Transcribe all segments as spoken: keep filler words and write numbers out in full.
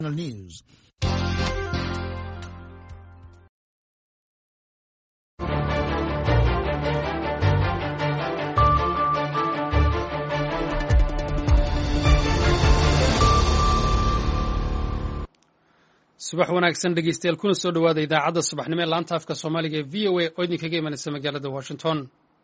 News. subax wanaagsan dhegeystayaal kuna soo dhowaada idaacadda subaxnimo ee laanta afka soomaaliga ee v o a oo idinkaga imanaysa magaalada washington.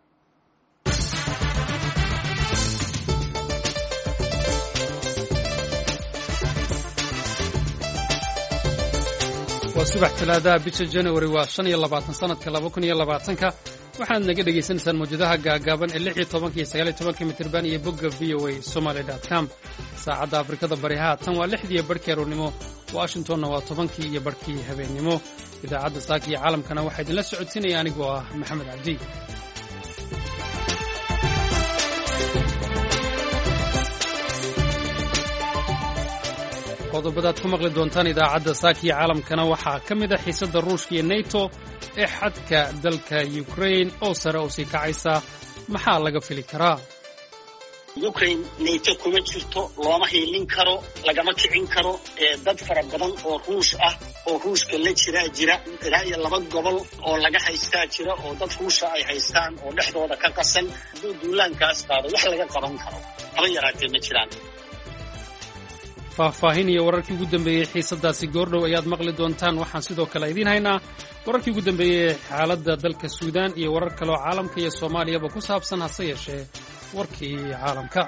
waa subax talaadaha bisha januari waa shan iyo labaatan sanadka laba kun iyo labaatanka waxaad naga dhegaysanaysaan mawjadaha gaagaaban ee lix iyo tobanka iyo sagaal iyo tobanka mitirban iyo bogga v o a somaly dot com. saacadda afrikada bari haatan waa lixdii barhkii aroornimo, washingtonna waa tobankii iyo barhkii habeennimo. idaacadda saaka iyo caalamkana waxaa idinla socodsiinaya anigoo ah maxamed cabdi. qodobadaad ku maqli doontaan idaacadda saaka iyo caalamkana waxaa ka mid ah xiisadda ruushka iyo neto ee xadka dalka ukrain oo sare u sii kacaysa. maxaa laga fili karaa? ukraine nato kuma jirto, looma hiilin karo, lagama kicin karo. dad fara badan oo ruush ah oo ruushka la jiraa jira ilaa iyo laba gobol oo laga haystaa jira oo dad ruusha ay haystaan oo dhexdooda ka qasan. hadduu duulaankaas qaado wax laga qaban karo haba yaraatee ma jiraan. faahfaahin iyo wararkii ugu dambeeyey xiisaddaasi goordhow ayaad maqli doontaan. waxaan sidoo kale idiin haynaa wararkii ugu dambeeyey xaaladda dalka suudaan iyo warar kaleoo caalamka iyo soomaaliyaba ku saabsan. hase yeeshee warkii caalamka.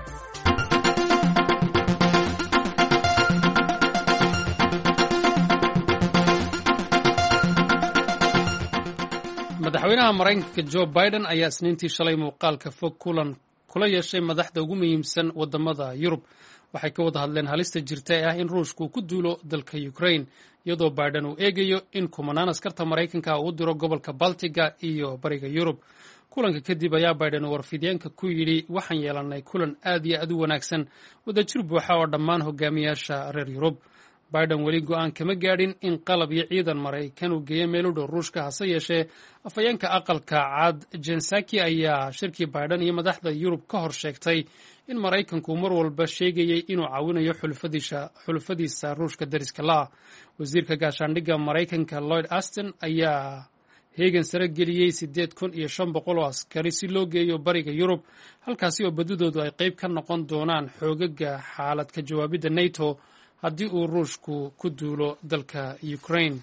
madaxweynaha maraykanka jo biden ayaa isniintii shalay muuqaalka fog kulan kula yeeshay madaxda ugu muhiimsan waddamada yurub. waxay ka wada hadleen halista jirta ee ah in ruushku ku duulo dalka ukrain, iyadoo biden uu eegayo in kumanaan askarta maraykanka uu diro gobolka baltiga iyo bariga yurub. kulanka kadib ayaa biden warfidyaenka ku yidhi, waxaan yeelannay kulan aad iyo aad u wanaagsan, wadajir buuxa oo dhammaan hogaamiyaasha reer yurub. biden weli go'aan kama gaadhin in qalab iyo ciidan maraykan uu geeyo meel u dhow ruushka. hase yeeshee afhayeenka aqalka cad jen psaki ayaa shirkii biden iyo madaxda yurub ka hor sheegtay in maraykanku mar walba sheegayay inuu caawinayo xulufadiisa ruushka dariska la'ah. wasiirka gaashaandhigga maraykanka lloyd austin ayaa heegan sare geliyey siddeed kun iyo shan boqol oo askari si loo geeyo bariga yurub, halkaasi oo badidoodu ay qayb ka noqon doonaan xoogaga xaalad ka jawaabidda nato haddii uu ruushku ku duulo dalka ukrain.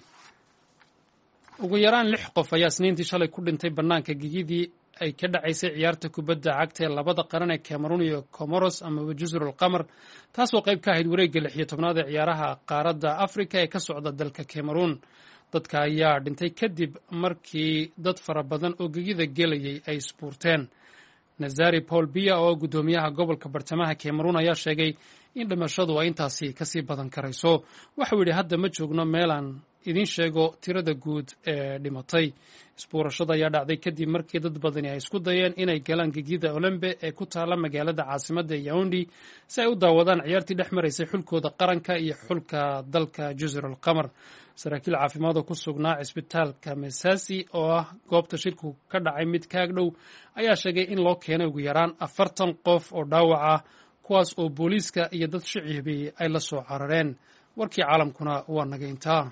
ugu yaraan lix qof ayaa isniintii shalay ku dhintay bannaanka gegidii ay ka dhacaysay ciyaarta kubadda cagta ee labada qaran ee cameroon iyo comoros amaba jusrul qamar, taasoo qayb ka ahayd wareegga lix iyo tobnaad ee ciyaaraha qaaradda afrika ee ka socda dalka cameroon. dadka ayaa dhintay kadib markii dad fara badan oo gegida gelayay ay isbuurteen. nazari paul biya oo guddoomiyaha gobolka bartamaha cameroon ayaa sheegay in dhimashadu ay intaasi kasii badan karayso. waxau yidhi, hadda ma joogno meelaan idiin sheego tirada guud ee dhimatay. isbuurashada ayaa dhacday kadib markii dad badani ay isku dayeen inay galaan gegida olembe ee ku taalla magaalada caasimadda yaondi si ay u daawadaan ciyaartii dhex maraysay xulkooda qaranka iyo xulka dalka jusrul qamar. saraakiil caafimaad oo ku sugnaa cisbitaalka mesasi oo ah goobta shirku ka dhacay mid kaag dhow ayaa sheegay in loo keenay ugu yaraan afartan qof oo dhaawac ah, kuwaas oo booliiska iyo dad shicibi ay la soo carareen. warkii caalamkuna waa naga intaa.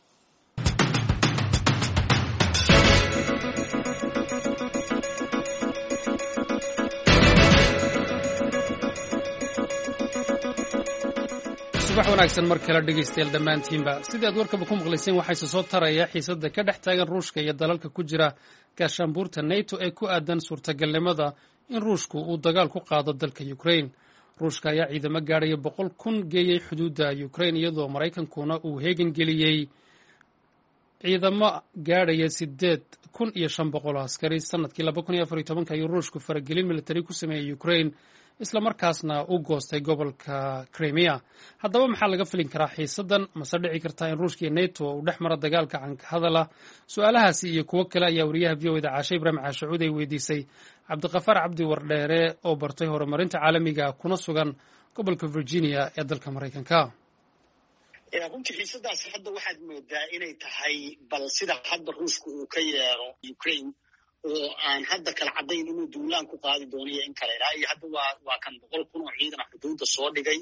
subax wanaagsan mar kale dhegaystayaal dhammaantiinba. sidii aad warkaba ku maqlayseen, waxayse soo taraya xiisadda ka dhex taagan ruushka iyo dalalka ku jira gaashaanbuurta nato ee ku aadan suurtagalnimada in ruushku uu dagaal ku qaado dalka ukrain. ruushka ayaa ciidamo gaadhaya boqol kun geeyey xuduudda ukrain, iyadoo maraykankuna uu heegan geliyey ciidamo gaadhaya siddeed kun iyo shan boqol oo askari. sanadkii laba kun iyo afar iyo tobanka ayuu ruushku faragelin militari ku sameeyey ukrain, isla markaasna u goostay gobolka crimea. haddaba maxaa laga filin karaa xiisaddan? mase dhici kartaa in ruushka iyo nato uu dhex maro dagaal gacanka hadala? su-aalahaasi iyo kuwo kale ayaa wariyaha v o eda caashe ibraahim caashacuud ay weydiisay cabdiqafaar cabdi wardheere oo bartay horumarinta caalamiga kuna sugan gobolka virginia ee dalka maraykanka. runtii xiisadaas hadda waxaad moodaa inay tahay bal sida hadda ruushka uu ka yeero ukraine oo aan hadda kala caddayn inuu duulaan ku qaadi doono iyo in kale. ilaa iyo hadda waa waa kan boqol kun oo ciidan ah xuduudda soo dhigay.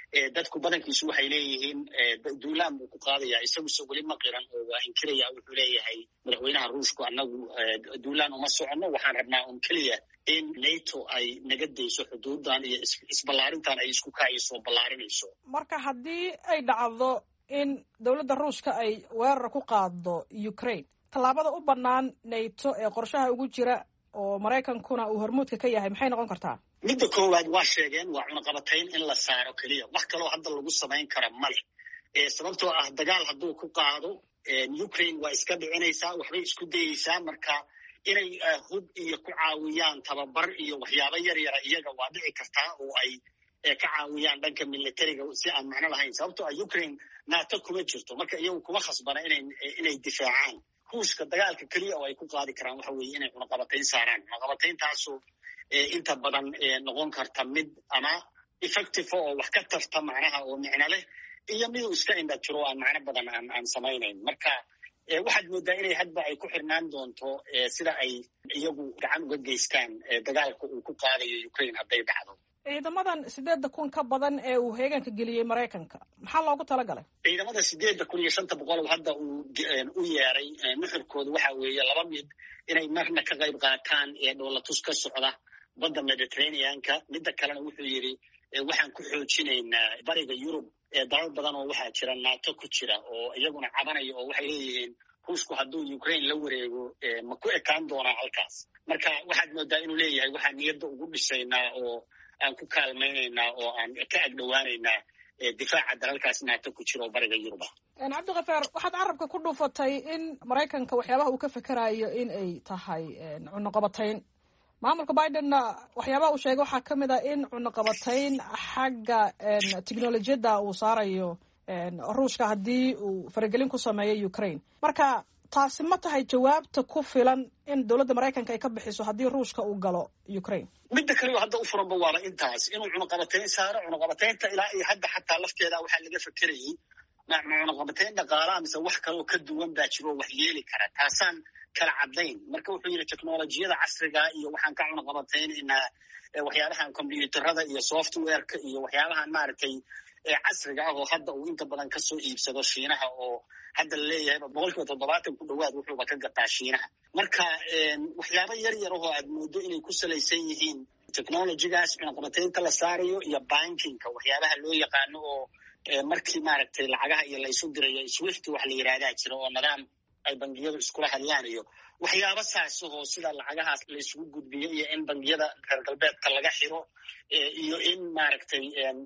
dadku badankiisu waxay leeyihiin duulaan buu ku qaadayaa isaguse weli ma qiran oo waa inkiraya wuxuu leeyahay madaxweynaha ruushku annagu duulaan uma soconno waxaan rabnaa un keliya in nato ay naga dayso xuduudan iyo isballaarintan ay isku kaayso ballaarinayso. marka haddii ay dhacdo in dowladda ruushka ay weerar ku qaado ukraine, tallaabada u bannaan nato ee qorshaha ugu jira oo maraykankuna uu hormuudka ka yahay maxay noqon kartaa? midda koowaad waa sheegeen waa cunaqabatayn in la saaro keliya, wax kaloo hadda lagu samayn kara male. sababtoo ah dagaal hadduu ku qaado ukraine waa iska dhicinaysaa, waxbay isku dayeysaa. marka inay hub iyo ku caawiyaan tababar iyo waxyaabo yar yara iyaga waa dhici kartaa oo ay ka caawiyaan dhanka militariga si aan macno lahayn. sababtoo ah ukraine nato kuma jirto, marka iyagu kuma khasbana inay inay difaacaan. ruushka dagaalka keliya oo ay ku qaadi karaan waxa weeye inay cunaqabatayn saaraan. cunaqabatayntaasoo inta badan noqon karta mid ama effective oo wax ka tarta macnaha oo micno leh, iyo miduu iska indha tiro aan macno badan aan aan samaynayn. marka waxaad moodaa inay hadba ay ku xirnaan doonto sida ay iyagu gacan uga geystaan dagaalka uu ku qaadayo ukraine hadday dhacdo. ciidamadan sideedda kun ka badan ee uu heeganka geliyey maraykanka maxaa loogu talagalay? ciidamada sideedda kun iyo shanta boqol hadda uu u yeeray nuxurkooda waxa weeye laba mid inay marna ka qayb qaataan ee dhoolatus ka socda badda mediterraneanka. midda kalena wuxuu yidhi waxaan ku xoojinaynaa bariga yurub dalal badan oo waxaa jira nato ku jira oo iyaguna cabanaya oo waxay leeyihiin ruushku hadduu ukraine la wareego ma ku ekaan doonaa halkaas. marka waxaad moodaa inuu leeyahay waxaan niyadda ugu dhisaynaa oo aan ku kaalmaynaynaa oo aan ka agdhowaanaynaa difaaca dalalkaas nato ku jira oo bariga yurub ah. cabdikafaar, waxaad carabka ku dhuufatay in maraykanka waxyaabaha uu ka fekerayo in ay tahay cunaqabatayn. maamulka bidenna waxyaabaha uu sheegay waxaa ka mid ah in cunaqabatayn xagga technolojiyadda uu saarayo ruushka haddii uu faragelin ku sameeyo ukraine. marka taasi ma tahay jawaabta ku filan in dowladda maraykanka ay ka bixiso haddii ruushka uu galo ukraine? midda kale hadda u furanba waaba intaas inuu cunaqabatayn saaro. cunaqabataynta ilaa iyo hadda xataa lafteeda waxaa laga fekerayay cunaqabatayn dhaqaalaha mise wax kaleoo ka duwan baa jiro wax yeeli kara, taasaan kala caddayn. marka wuxuu yidhi technolojiyada casriga iyo waxaan ka cunaqabataynaynaa waxyaabahan combyuutarada iyo softwareka iyo waxyaabahan maaragtay casriga ah oo hadda uu inta badan kasoo iibsado shiinaha oo hadda laleeyahay boqol kiiba toddobaatan ku dhowaad wuxuuba ka gataa shiinaha. marka waxyaaba yar yar ahoo aad moodo inay ku salaysan yihiin technolojigaas cunaqabataynta la saarayo iyo bankinka waxyaabaha loo yaqaano oo markii maaragtay lacagaha iyo laysu dirayo swift wax la yidhahdaa jira oo nidaam ay bangiyadu iskula hadlaan iyo waxyaaba saasahoo sida lacagahaas la isugu gudbiyo iyo in bangiyada reer galbeedka laga xiro iyo in maaragtay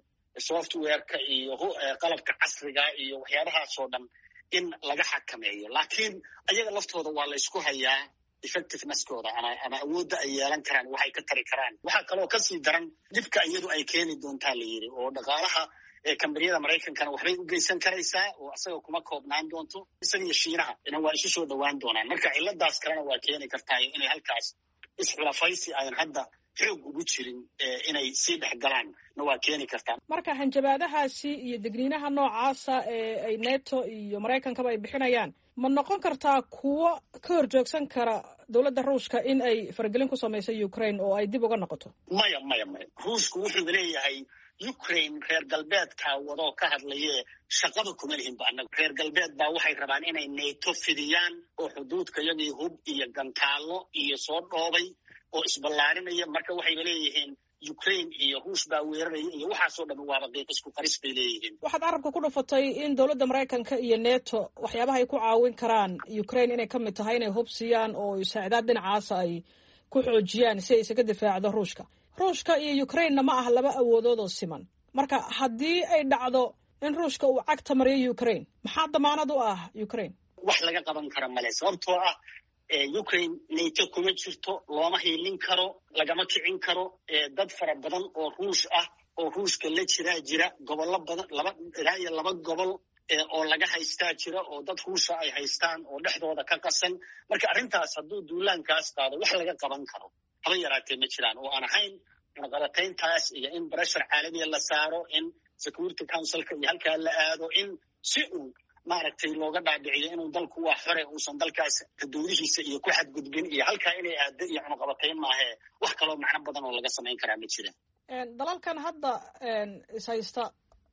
softwareka iyo qalabka casriga iyo waxyaabahaasoo dhan in laga xakameeyo. laakiin ayaga laftooda waa la ysku hayaa effectiveneskooda ama ama awoodda ay yeelan karaan waxay ka tari karaan. waxaa kaloo kasii daran dhibka iyadu ay keeni doontaa la yidhi oo dhaqaalaha kambaniyada maraykankana waxbay u geysan karaysaa oo asagao kuma koobnaan doonto isaga iyo shiinaha ina waa isu soo dhowaan doonaan. marka ciladaas kalena waa keeni kartaa inay halkaas isxulafaysi ayan hadda xoog ugu jirin inay sii dhex galaan na waa keeni kartaa. marka hanjabaadahaasi iyo degniinaha noocaasa ee ay neto iyo maraykankaba ay bixinayaan ma noqon kartaa kuwo ka horjoogsan kara dowladda ruushka in ay faragelin ku samayso ukraine oo ay dib uga noqoto? maya maya maya ruushku wuxuu leeyahay ukraine reer galbeedkaa wadoo ka hadlaye shaqada kuma lihinba annaga. reer galbeed baa waxay rabaan inay nato fidiyaan oo xuduudka iyagii hub iyo gantaallo iyo soo dhoobay oo isballaarinaya. marka waxayba leeyihiin ukraine iyo ruush baa weeraraya iyo waxaasoo dhan waaba qiiq isku qaris bay leeyihiin. waxaad carabka ku dhufatay in dowladda maraykanka iyo neto waxyaabaha ay ku caawin karaan ukraine inay ka mid tahay inay hub siiyaan oo saacadaad dhinacaasa ay ku xoojiyaan si ay isaga difaacdo ruushka. ruushka iyo ukrainena ma ah laba awoodood oo siman. marka haddii ay dhacdo in ruushka uu cagta mariyo ukraine maxaa damaanad u ah ukraine? wax laga qaban kara male, sababtoo ah ukraine nato kuma jirto, looma hiilin karo, lagama kicin karo. dad fara badan oo ruush ah oo ruushka la jiraa jira gobollo badan laba ilaa iyo laba gobol oo laga haystaa jira oo dad ruusha ay haystaan oo dhexdooda ka qasan. marka arrintaas hadduu duulaankaas qaado wax laga qaban karo haba yaraatee ma jiraan oo aan ahayn cunaqabatayntaas iyo in breshar caalamiya la saaro, in security councilka iyo halkaa la aado, in si uu maaragtay looga dhaadhiciyo inuu dalku waa xore uusan dalkaas xuduudihiisa iyo ku xadgudbin iyo halkaa inay aado iyo cunaqabatayn maahee wax kaloo macno badan oo laga samayn karaa ma jiraan. dalalkan hadda ishaysta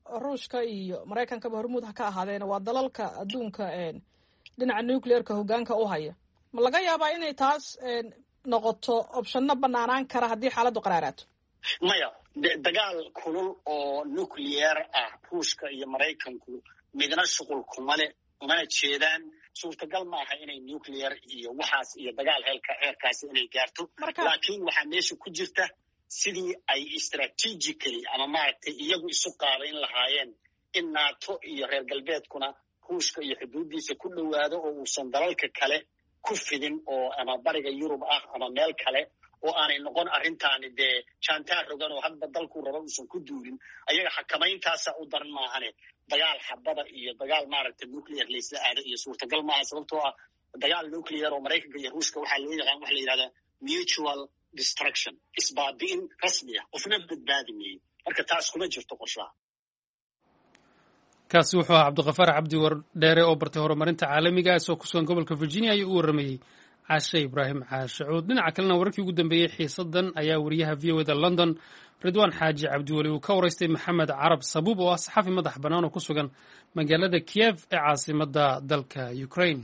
ruushka iyo maraykankaba hormuud ha ka ahaadeen waa dalalka adduunka dhinaca nuclearka hoggaanka u haya ma laga yaabaa inay taas noqoto opshano banaanaan kara haddii xaaladdu qaraaraato maya dagaal kulul oo nuclear ah ruushka iyo maraykanku midna shuqul kuma le umana jeedaan suurtagal ma aha inay nuclear iyo waxaas iyo dagaal heelka heerkaasi inay gaarto laakiin waxaa meesha ku jirta sidii ay strategically ama maaragtay iyagu isu qaabayn lahaayeen in nato iyo reer galbeedkuna ruushka iyo xuduuddiisa ku dhowaado oo uusan dalalka kale ku fidin oo ama bariga yurub ah ama meel kale oo aanay noqon arrintaani dee jaantaar rogan oo hadba dalkuu rabo uusan ku duulin ayaga xakamayntaasa u daran maahane dagaal xabada iyo dagaal maaragtay nuclear laysla aada iyo suurtagal maaha sababtoo ah dagaal nuclear oo maraykanka iyo ruushka waxaa loo yaqaan waxa la yidhahdaa mutual destruction isbaabi'in rasmi ah qofna badbaadi meeyo marka taas kuma jirto qorshaha kaasi wuxuu ahaa cabdiqafaar cabdi wardheere oo bartay horumarinta caalamiga isoo ku sugan gobolka virginia ayuu u warramayey caashe ibraahim caashacuud dhinaca kalena wararkii ugu dambeeyey xiisadan ayaa wariyaha v o da london ridwaan xaaji cabdiweli uu ka waraystay maxamed carab sabuub oo ah saxafi madax bannaan oo ku sugan magaalada kiev ee caasimadda dalka ukraine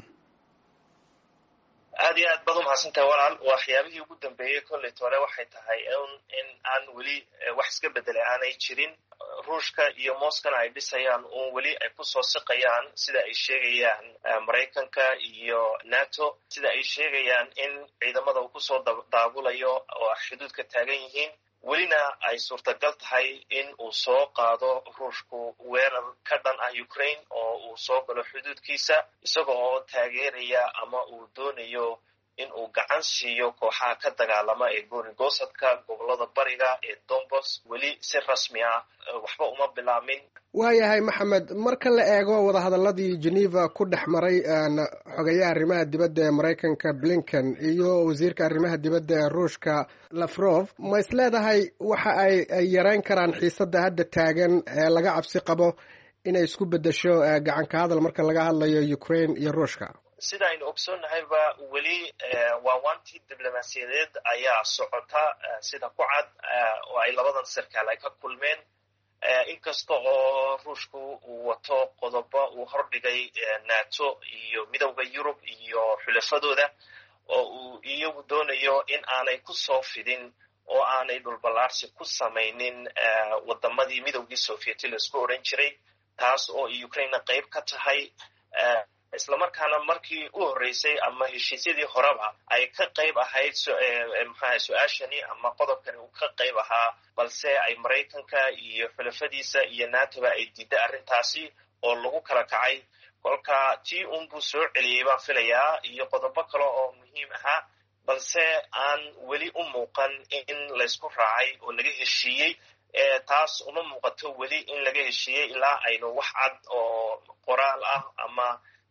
aad iyo aad baad umahadsantahay walaal waxyaabihii ugu dambeeyey kollet hore waxay tahay in aan weli wax iska bedelay aanay jirin ruushka iyo moskana ay dhisayaan uun weli ay kusoo siqayaan sida ay sheegayaan maraykanka iyo nato sida ay sheegayaan in ciidamada uu kusoo daabulayo oo xuduudka taagan yihiin welina ay suurtagal tahay in uu soo qaado ruushku weerar ka dhan ah ukraine oo uu soo galo xuduudkiisa isaga oo taageeraya ama uu doonayo in uu gacan siiyo kooxaha ka dagaalama ee goonigosadka gobolada bariga ee donbas weli si rasmi ah waxba uma bilaamin waayahay maxamed marka la eego wadahadaladii geneva ku dhex maray xogayaha arrimaha dibadda ee maraykanka blinken iyo wasiirka arrimaha dibadda ee ruushka lafrof ma is leedahay waxa ay ay yarayn karaan xiisadda hadda taagan ee laga cabsi qabo inay isku beddesho gacanka hadal marka laga hadlayo ukraine iyo ruushka sida aynu ogsoonnahayba weli waawaantii diblomaasiyadeed ayaa socota sida ku cad oo ay labadan sarkaal ay ka kulmeen inkasta oo ruushku uu wato qodobo uu hordhigay nato iyo midowda yurub iyo xulafadooda oo uu iyagu doonayo in aanay ku soo fidin oo aanay dhulballaarsi ku samaynin wadamadii midowgii sovieti laisku odhan jiray taas oo ukraine qayb ka tahay islamarkaana markii u horreysay ama heshiisyadii horeba ay ka qayb ahayd maxaa su-aashani ama qodobkani uu ka qayb ahaa balse ay maraykanka iyo xulafadiisa iyo natoba ay diiday arrintaasi oo lagu kala kacay kolka tii unbuu soo celiyey baan filayaa iyo qodobo kale oo muhiim ahaa balse aan weli u muuqan in laysku raacay oo laga heshiiyey taas uma muuqato weli in laga heshiiyey ilaa aynu wax cad oo qoraal ah ama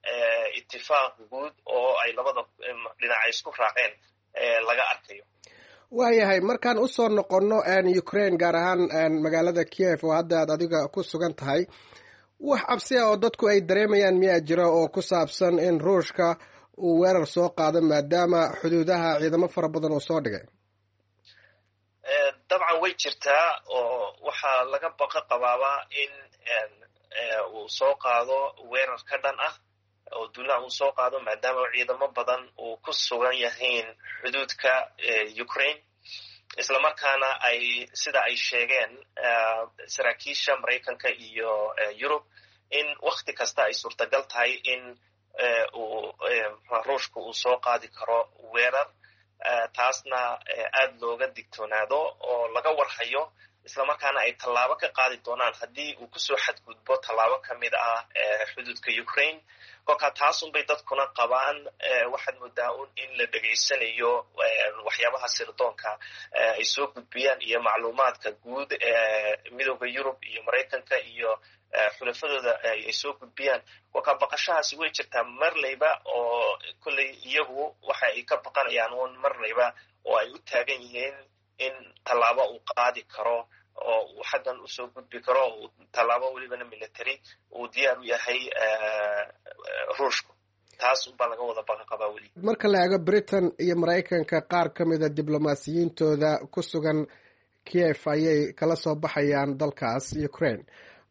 itifaaq guud oo ay labada dhinaca isku raaceen laga arkayo waayahay markaan usoo noqonno ukraine gaar ahaan magaalada kiev oo hadda aad adiga ku sugan tahay wax cabsi ah oo dadku ay dareemayaan miyaa jira oo ku saabsan in ruushka uu weerar soo qaado maadaama xuduudaha ciidamo fara badan uu soo dhigay dabcan way jirtaa oo waxaa laga baqa qabaaba in uu soo qaado weerar ka dhan ah oo duulaan uu soo qaado maadaama ciidamo badan uu ku sugan yahiin xuduudka ukraine islamarkaana ay sida ay sheegeen saraakiisha maraykanka iyo yurub in wakti kasta ay suurtagal tahay in uu ruushka uu soo qaadi karo weerar taasna aad looga digtoonaado oo laga warhayo islamarkaana ay tallaabo ka qaadi doonaan haddii uu kusoo xadgudbo tallaabo ka mid ah xuduudka ukraine kolkaa taasunbay dadkuna qabaan waxaad moodaa un in la dhegaysanayo waxyaabaha sirdoonka ay soo gudbiyaan iyo macluumaadka guud ee midowda yurub iyo maraykanka iyo xulafadooda ay soo gudbiyaan kolkaa baqashahaasi way jirtaa marlayba oo kolley iyagu waxa ay ka baqanayaan un marlayba oo ay u taagan yihiin in tallaabo uu qaadi karo oo uu xaggan usoo gudbi karo uu tallaabo welibana military uu diyaar u yahay ruushku taas unbaa laga wada baqa qabaa weli marka la eego britain iyo maraykanka qaar ka mida diblomaasiyiintooda ku sugan kiev ayay kala soo baxayaan dalkaas ukraine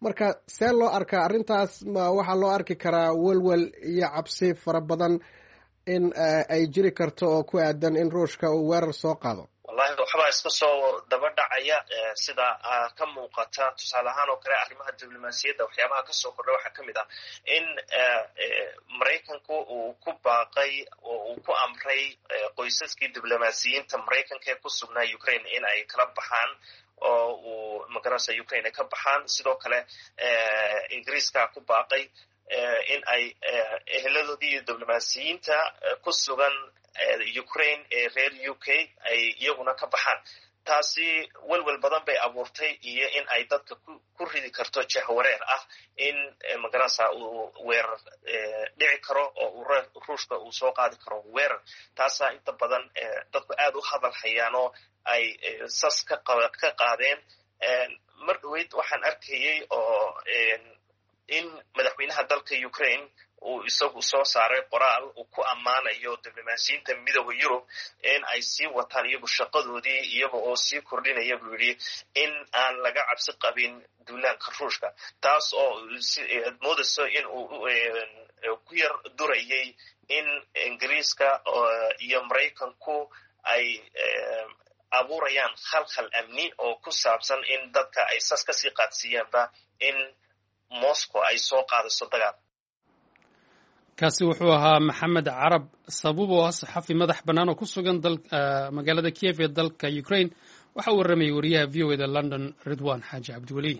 marka see loo arkaa arrintaas? ma waxaa loo arki karaa welwel iyo cabsi fara badan in ay jiri karto oo ku aadan in ruushka uu weerar soo qaado? wallahi waxbaa iska soo daba dhacaya sida ka muuqata tusaale ahaan oo kale arrimaha diblomaasiyadda waxyaabaha kasoo kordha waxaa ka mid ah in maraykanku uu ku baaqay oo uu ku amray qoysaskii diblomaasiyiinta maraykanka ee ku sugnaa ukraine in ay kala baxaan oo uu magaranaysa ukraine ay ka baxaan. sidoo kale ingiriiska ku baaqay in ay eheladoodii iyo diblomaasiyiinta ku sugan ukraine ee reer u k ay iyaguna ka baxaan. taasi welwel badan bay abuurtay iyo in ay dadka ku ridi karto jahwareer ah in magaranaysa uu weerar dhici karo oo ruushka uu soo qaadi karo weerar. taasaa inta badan dadku aad u hadal hayaan oo ay sas ka qaadeen. mar dhaweyd waxaan arkayay oo in madaxweynaha dalka ukraine uu isagu soo saaray qoraal uu ku ammaanayo diblomaasiyiinta midowda yurub in ay sii wataan iyagu shaqadoodii iyaga oo sii kordhinaya buu yidhi in aan laga cabsi qabin duulaanka ruushka. taas oo ad moodayso in uu ku yar durayay in ingiriiska iyo maraykanku ay abuurayaan khalkhal amni oo ku saabsan in dadka ay sas kasii qaadsiiyaanba in moscow ay soo qaadayso dagaal. kaasi wuxuu ahaa maxamed carab sabuub oo ah saxafi madax bannaan oo ku sugan magaalada kiev ee dalka ukraine. waxa uu warramayay wariyaha v o eda london ridwan xaaji cabdiweli.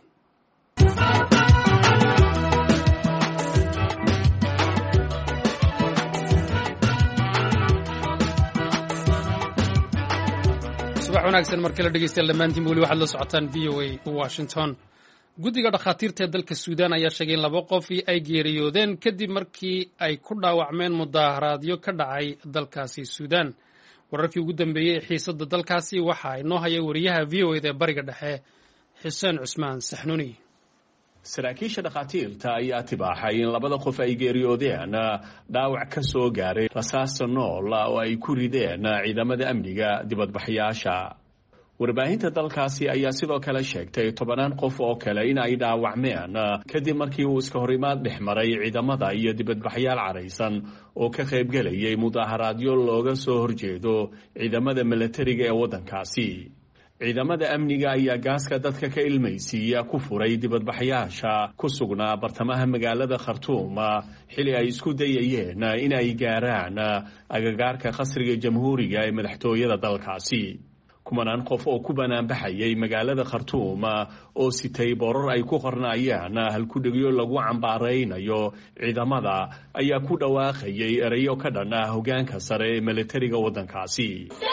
subax wanaagsan mar kale dhegeystayaal dhammaantiin weli waxaad la socotaan v o a washington. guddiga dhakhaatiirta ee dalka suudaan ayaa sheegay in laba qofii ay geeriyoodeen kadib markii ay ku dhaawacmeen mudaaharaadyo ka dhacay dalkaasi suudaan. wararkii ugu dambeeyey ee xiisadda dalkaasi waxaa inoo haya wariyaha v o eda ee bariga dhexe xuseen cusmaan saxnuuni. saraakiisha dhakhaatiirta ayaa tibaaxay in labada qof ay geeriyoodeen dhaawac ka soo gaaray rasaasta nool oo ay ku rideen ciidamada amniga dibadbaxyaasha. warbaahinta dalkaasi ayaa sidoo kale sheegtay tobanaan qof oo kale in ay dhaawacmeen kadib markii uu iska horimaad dhex maray ciidamada iyo dibadbaxyaal caraysan oo ka qaybgelayay mudaaharaadyo looga soo horjeedo ciidamada milatariga ee waddankaasi. ciidamada amniga ayaa gaaska dadka ka ilmaysiiya ku furay dibadbaxyaasha ku sugnaa bartamaha magaalada khartuum xili ay isku dayayeen in ay gaaraan agagaarka qasriga jamhuuriga ee madaxtooyada dalkaasi. kumanaan qof oo ku banaanbaxayay magaalada khartuum oo sitay boorar ay ku qornaayaan halkudhegyo lagu cambaaraynayo ciidamada ayaa ku dhawaaqayay erayo ka dhan ah hoggaanka sare ee milatariga waddankaasi.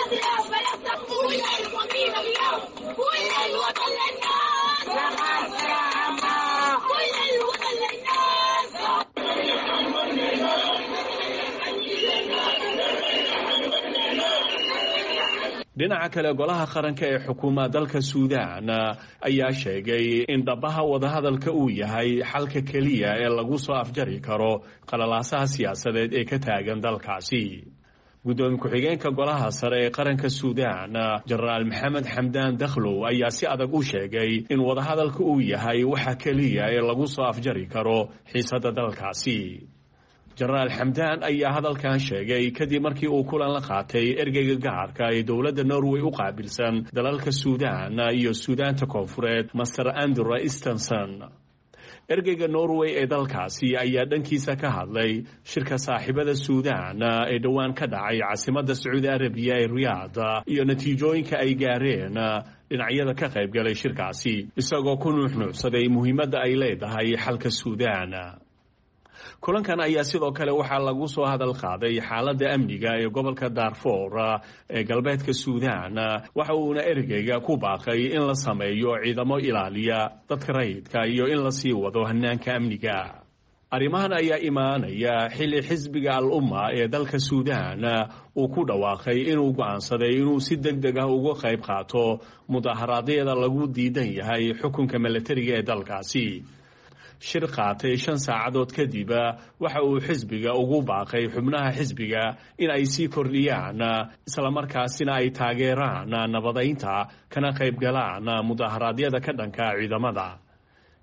dhinaca kale golaha qaranka ee xukuumadda dalka suudaan ayaa sheegay in dhabaha wadahadalka uu yahay xalka keliya ee lagu soo afjari karo qalalaasaha siyaasadeed ee ka taagan dalkaasi. gudoomiye ku-xigeenka golaha sare ee qaranka suudaan jenaraal maxamed xamdaan dakhlow ayaa si adag u sheegay in wadahadalka uu yahay waxa keliya ee lagu soo afjari karo xiisadda dalkaasi. jenaraal xamdaan ayaa hadalkan sheegay kadib markii uu kulan la qaatay ergeyga gaarka ee dowladda norway u qaabilsan dalalka suudaan iyo suudaanta koonfureed master andrew istanson. ergeyga norway ee dalkaasi ayaa dhankiisa ka hadlay shirka saaxiibada suudaan ee dhowaan ka dhacay caasimadda sacuudi arabiya ee riyaad iyo natiijooyinka ay gaareen dhinacyada ka qaybgalay shirkaasi, isagoo ku nuuxnuucsaday muhiimadda ay leedahay xalka suudaan. kulankan ayaa sidoo kale waxaa lagu soo hadal qaaday xaaladda amniga ee gobolka daarfour ee galbeedka suudaan, waxa uuna ergeyga ku baaqay in la sameeyo ciidamo ilaaliya dadka rayidka iyo in la sii wado hanaanka amniga. arrimahan ayaa imaanaya xilli xisbiga al-umma ee dalka suudaan uu ku dhawaaqay inuu go'aansaday inuu si deg deg ah uga qayb qaato mudaharaadyada lagu diidan yahay xukunka milatariga ee dalkaasi. shir qaatay shan saacadood kadib waxa uu xisbiga ugu baaqay xubnaha xisbiga in ay sii kordhiyaan islamarkaasina ay taageeraan nabadaynta kana qayb galaan mudaharaadyada ka dhanka ciidamada.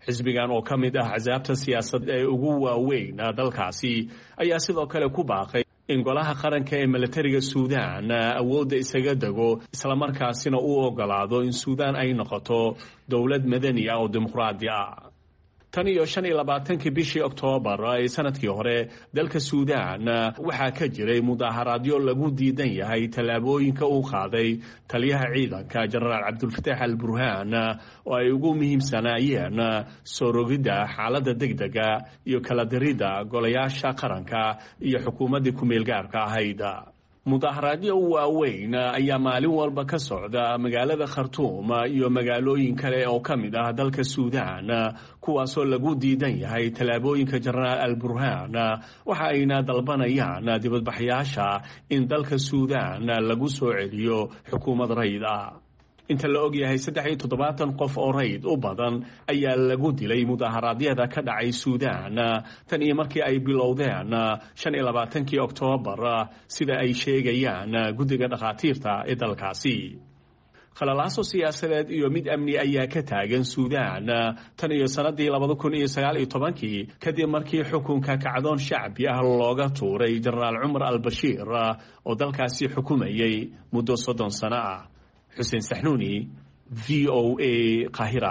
xisbigan oo ka mid ah axsaabta siyaasadeed ee ugu waaweyn dalkaasi ayaa sidoo kale ku baaqay in golaha qaranka ee milatariga suudaan awoodda isaga dego islamarkaasina uu ogolaado in suudaan ay noqoto dowlad madani ah oo dimuqraadi ah tan iyo shan iyo labaatankii bishii oktoobar ee sanadkii hore dalka suudaan waxaa ka jiray mudaaharaadyo lagu diidan yahay tallaabooyinka uu qaaday taliyaha ciidanka jenaraal cabdulfataax al burhaan oo ay ugu muhiimsanaayeen soo rogidda xaaladda degdega iyo kala diridda golayaasha qaranka iyo xukuumaddii ku-meel gaarka ahayd mudaaharaadyo waaweyn ayaa maalin walba ka socda magaalada khartuum iyo magaalooyin kale oo ka mid ah dalka suudaan kuwaasoo lagu diidan yahay tallaabooyinka jenaraal al burhaan waxa ayna dalbanayaan dibadbaxyaasha in dalka suudaan lagu soo celiyo xukuumad rayd ah inta la og yahay saddex iyo toddobaatan qof oo rayd u badan ayaa lagu dilay mudaharaadyada ka dhacay suudaan tan iyo markii ay bilowdeen shan iyo labaatankii oktoobar sida ay sheegayaan guddiga dhakhaatiirta ee dalkaasi khalalaaso siyaasadeed iyo mid amni ayaa ka taagan suudaan tan iyo sannaddii labada kun iyo sagaal iyo tobankii kadib markii xukunka kacdoon shacbi ah looga tuuray jenaraal cumar al bashiir oo dalkaasi xukumayay muddo soddon sano ah xuseen saxnuuni v o a qaahira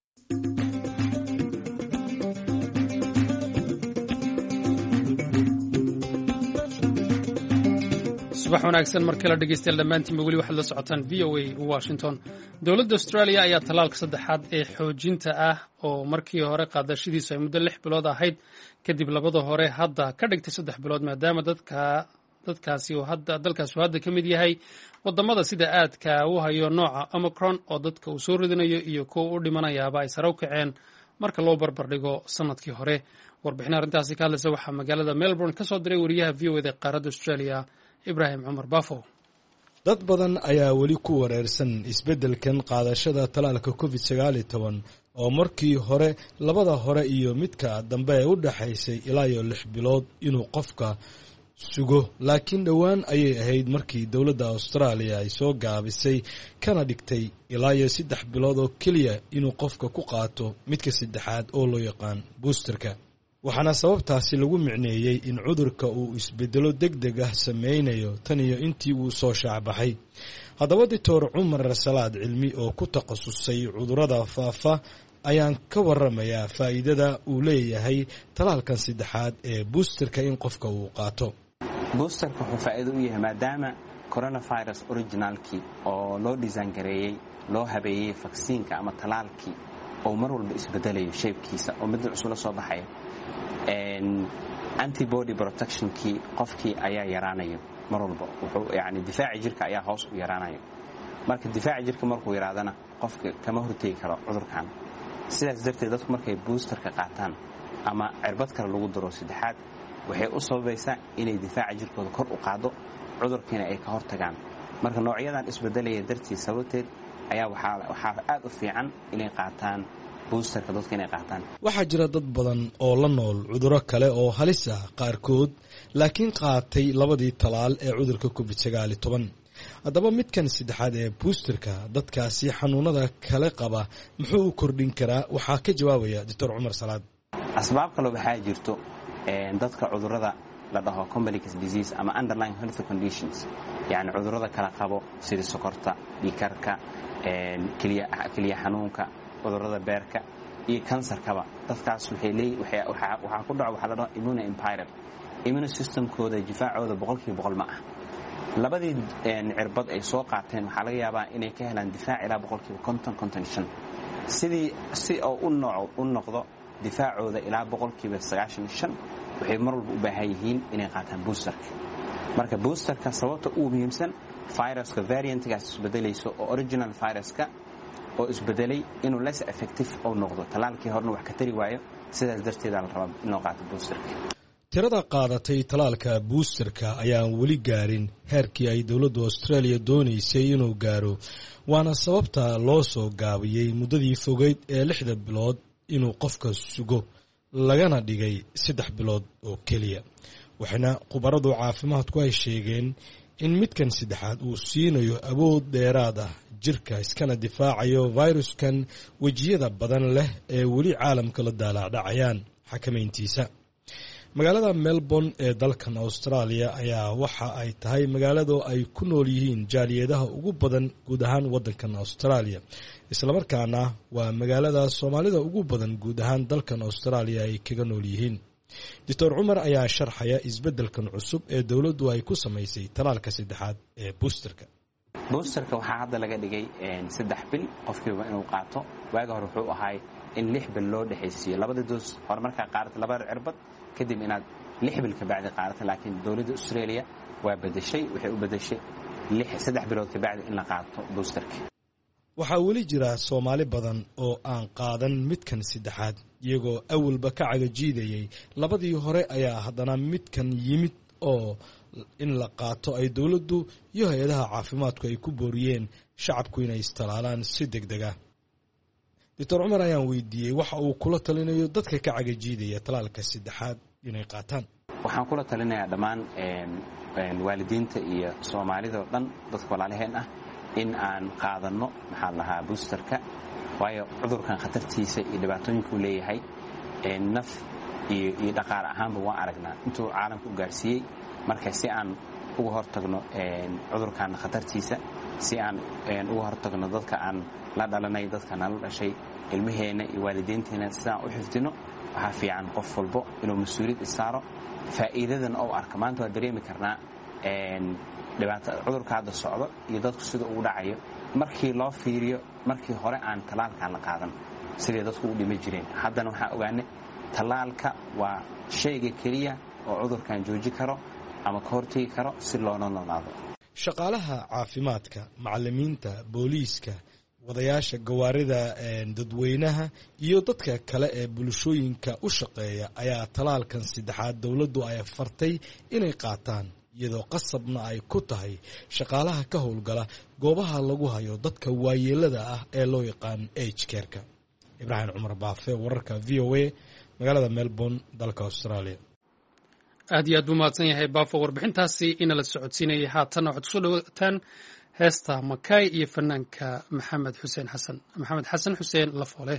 subax wanaagsan mar kale dhegeystayaal dhammaantiinba weli waxaad la socotaan v o a washington dowladda australia ayaa tallaalka saddexaad ee xoojinta ah oo markii hore qaadashadiisu ay muddo lix bilood ahayd kadib labada hore hadda ka dhigtay saddex bilood maadaama dadka dadkaasi hadda dalkaasi uu hadda ka mid yahay wadamada sida aadka u hayo nooca omicron oo dadka uu soo ridinayo iyo kuwa u dhimanayaaba ay sare u kaceen marka loo barbardhigo sanadkii hore warbixin arrintaasi ka hadlaysa waxaa magaalada melbourne ka soo diray wariyaha v o eda qaaradda australia ibraahim cumar bafo dad badan ayaa weli ku wareersan isbeddelkan qaadashada talaalka covid sagaal iyo toban oo markii hore labada hore iyo midka dambe ee u dhaxaysay ilaa iyo lix bilood inuu qofka sugo laakiin dhowaan ayay ahayd markii dowladda austraaliya ay soo gaabisay kana dhigtay ilaa iyo saddex bilood oo keliya inuu qofka ku qaato midka saddexaad oo loo yaqaan boosterka waxaana sababtaasi lagu micneeyey in cudurka uu isbeddelo deg deg ah sameynayo tan iyo intii uu soo shaacbaxay haddaba doctor cumar salaad cilmi oo ku takhasusay cudurrada faafa ayaan ka waramayaa faa'iidada uu leeyahay talaalkan saddexaad ee boosterka in qofka uu qaato boosterka wuxuu faa'iido u yahay maadaama coronavirus originalkii oo loo design gareeyey loo habeeyey vaksiinka ama talaalkii oo mar walba isbedelayo shaybkiisa oo mid cusub la soo baxaya antibody protectionkii qofkii ayaa yaraanayo mar walba wuxuu yacni difaaci jirka ayaa hoos u yaraanayo marka difaaci jirka markuu yaraadana qofka kama hortegi karo cudurkan sidaas darteed dadku markay boosterka qaataan ama cirbad kale lagu daro saddexaad waxay u sababaysaa inay difaaca jirkooda kor u qaado cudurkiina ay ka hortagaan marka noocyadan isbedelaya dartiis sababteed ayaa waxaa aad u fiican inay qaataan boosterka dadka inay qaataan waxaa jira dad badan oo la nool cudurro kale oo halis ah qaarkood laakiin qaatay labadii talaal ee cudurka covid sagaal iyo toban haddaba midkan saddexaad ee boosterka dadkaasi xanuunada kale qaba muxuu u kordhin karaa waxaa ka jawaabaya doctor cumar salaad asbaab kale waxaa jirto dadka cudurrada la dhaho complex disease ama underlying health conditions yacni cudurrada kala qabo sida sokorta dhiigkarka keliya xanuunka cudurrada beerka iyo kansarkaba dadkaas waxay leeyihiin waxaa ku dhaco waxaa la dhaho immune impaired immune systemkooda difaacooda boqolkiiba boqol ma ah labadii cirbad ay soo qaateen waxaa laga yaabaa inay ka helaan difaac ilaa boqolkiiba konton konton shan sidii si oo u nooc u noqdo difaacooda ilaa boqolkiiba sagaashan shan waxay mar walba u baahan yihiin inay qaataan boosterka marka boosterka sababta ugu muhiimsan viruska variantgaas isbedelayso oo original viruska oo isbedelay inuu less effective oo noqdo talaalkii horena wax ka tari waayo sidaas darteedaa la rabaa inuu qaato boosterka tirada qaadatay talaalka boosterka ayaan weli gaarin heerkii ay dowladda australia doonaysay inuu gaaro waana sababta loo soo gaabiyey muddadii fogeyd ee lixda bilood inuu qofka sugo lagana dhigay saddex bilood oo keliya waxaana khubaradu caafimaadku ay sheegeen in midkan saddexaad uu siinayo awood dheeraad ah jirka iskana difaacayo fayruskan wejiyada badan leh ee weli caalamka la daalaadhacayaan xakamayntiisa. magaalada Melbourne ee dalkan Australia ayaa waxa ay tahay magaalada ay ku nool yihiin jaaliyadaha ugu badan guud ahaan wadankan Australia, isla markaana waa magaalada Soomaalida ugu badan guud ahaan dalkan Australia ay kaga nool yihiin. Doctor Umar ayaa sharxaya isbedelkan cusub ee dawladdu ay ku samaysay talaalka saddexaad ee boosterka. boosterka waxaa hadda laga dhigay saddex bil qofkiiba inuu qaato. waaga hore wuxuu ahaa in lix bil loo dhaxaysiyo labada doos, hore markaa qaadato laba cirbad kadib inaad lix bil ka bacdi qaadato. laakiin dawladda Australia waa bedeshay, waxay u bedeshay lix saddex bilood ka bacdi in la qaato boosterka. waxaa weli jira Soomaali badan oo aan qaadan midkan saddexaad, iyagoo awalba ka cagajiidayay labadii hore ayaa haddana midkan yimid oo in la qaato ay dawladdu iyo hay'adaha caafimaadku ay ku booriyeen shacabku inay istalaalaan si degdeg ah. Doctor Umar ayaan weydiiyey waxa uu kula talinayo dadka ka cagajiidaya talaalka saddexaad inay qaataan. waxaan kula talinayaa dhammaan waalidiinta iyo Soomaalida oo dhan, dadka walaalaheen ah, in aan qaadano maxaa lahaa boosterka, waayo cudurkan khatartiisa iyo dhibaatooyinka uu leeyahay naf iyo iyo dhaqaale ahaanba waan aragnaa intuu caalamku u gaarsiiyey. marka si aan uga hortagno cudurkan khatartiisa, si aan uga hortagno dadka aan la dhalanay, dadka nala dhashay, ilmaheena iyo waalidiinteena, sidaan u xifdino, waxaa fiican qof walbo inuu mas'uuliyad isaaro. faa'iidadan oo arka maanta waa dareemi karnaa dhibaato cudurka hadda socdo iyo dadku sida uu dhacayo markii loo fiiriyo markii hore aan talaalkan la qaadan sidii dadku u dhimi jireen. haddana waxaan ogaanay talaalka waa shayga keliya oo cudurkan jooji karo ama ka hortagi karo si loona noolaado. shaqaalaha caafimaadka, macallimiinta, booliiska, wadayaasha gawaarida dadweynaha iyo dadka kale ee bulshooyinka u shaqeeya ayaa talaalkan saddexaad dawladdu ay fartay inay qaataan, iyadoo qasabna ay ku tahay shaqaalaha ka howlgala goobaha lagu hayo dadka waayeelada ah ee loo yaqaan aged care-ka. Ibraahim Cumar Baafe, wararka V O A, magaalada Melbourne, dalka Australia. aad iyo aad buu mahadsan yahay Baafo warbixintaasi inala socodsiinayay. haatanna waxaad kusoo dhawaataan heesta Makay iyo fanaanka Maxamed Xuseen Xasan Maxamed Xasan Xuseen Lafoole.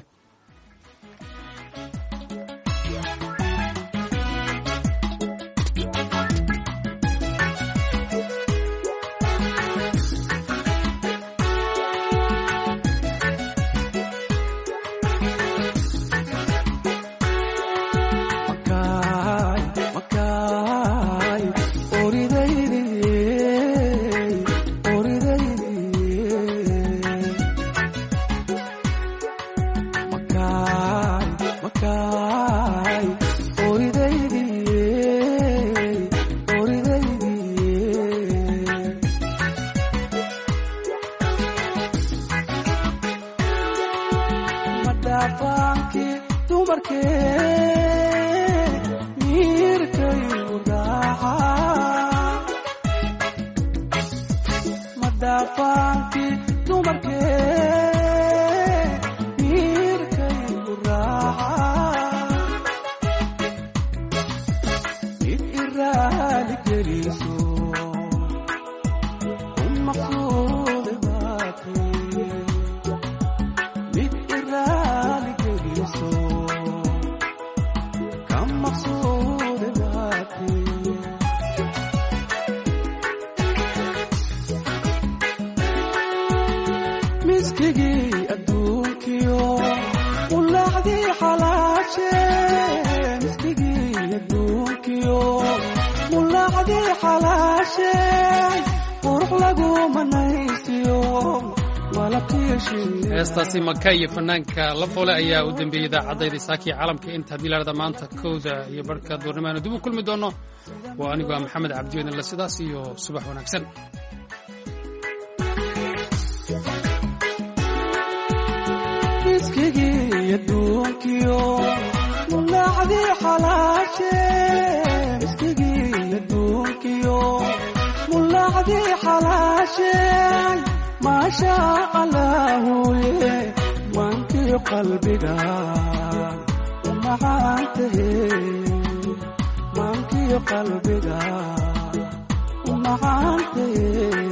heestaasi Makay iyo fanaanka Lafoole ayaa u dambeeyay idaacadda saakii caalamka inta dilaarada maanta kooda iyo barka doornimaana dib u kulmi doono. waa anigu Maxamed Cabdiweyne la sidaas iyo subax wanaagsan. miskigii adduunkiyo mulaacdii xalaashe miskigii adduunkiyo mulaacdii xalaashe maasha allaahuye maankii qalbiga umacaantahe maankii qalbiga umacaantahe